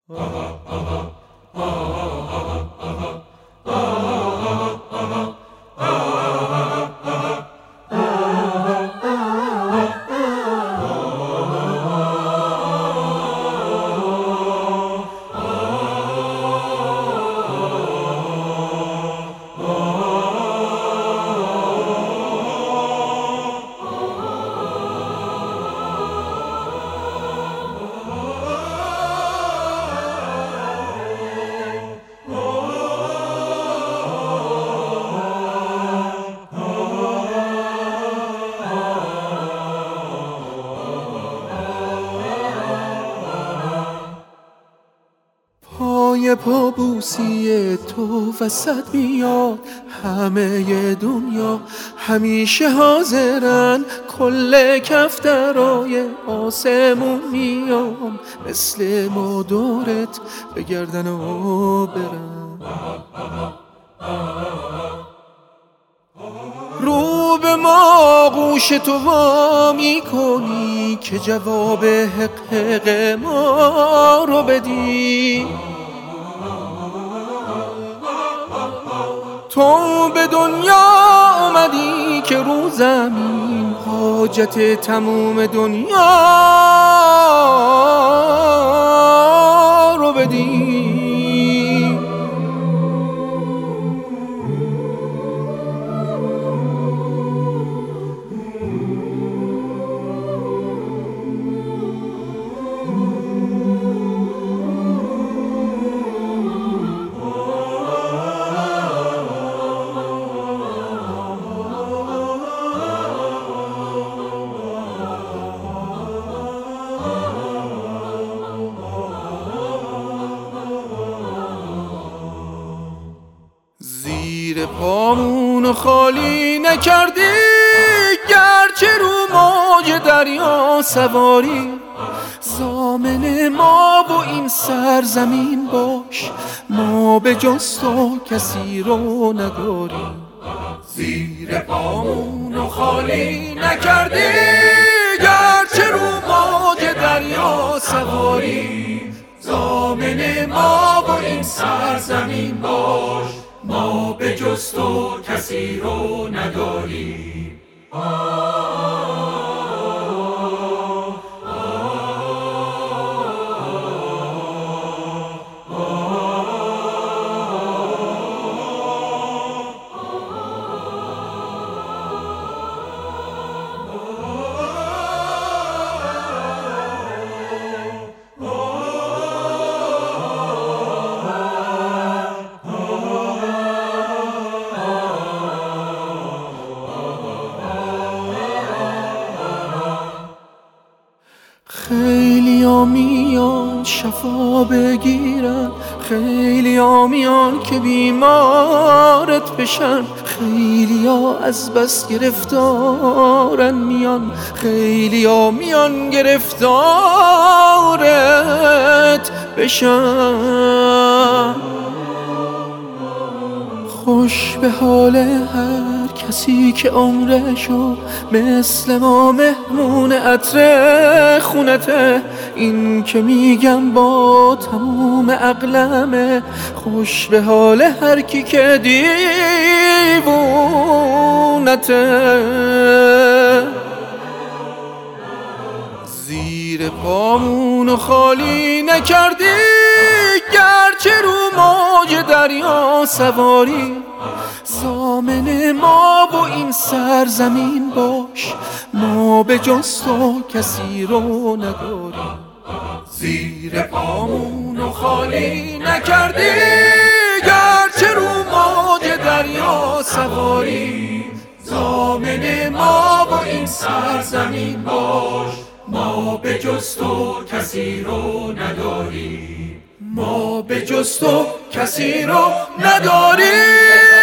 پای پابوسی تو وسط میاد همه دنیا، همیشه حاضرن کل کفترای آسمون میام، مثل ما دورت بگردن و برن. رو به ما گوش تو وا میکنی که جواب حق حق ما رو بدی. تو به دنیا آمدی که رو زمین حاجت تموم دنیا رو بدی. زیر پامونو خالی نکردی، گرچه رو موج دریا سواری. ضامن ما و این سرزمین باش، ما به جز تو کسی رو نداریم. زیر پامونو خالی نکردی، گرچه رو موج دریا سواری. ضامن ما و این سرزمین باش، ما به جز تو کسی رو نداریم. خیلی ها میان شفا بگیرن، خیلی ها میان که بیمارت بشن. خیلی ها از بس گرفتارن میان، خیلی ها میان گرفتارت بشن. خوش به حال هر کسی که عمرشو مثل ما مهمون عطر خونته. این که میگم با تموم عقلمه، خوش به حال هر کی که دیوونته. زیر پامونو خالی نکردی، گرچه رو موج دریا سواری. ضامن ما و این سرزمین باش، ما به جز تو کسی رو نداریم. زیر پامونو خالی نکردی، گرچه رو موج دریا سواری. ضامن ما و این سرزمین باش، ما به جز تو کسی رو نداریم. ما به جز تو کسی رو نداریم.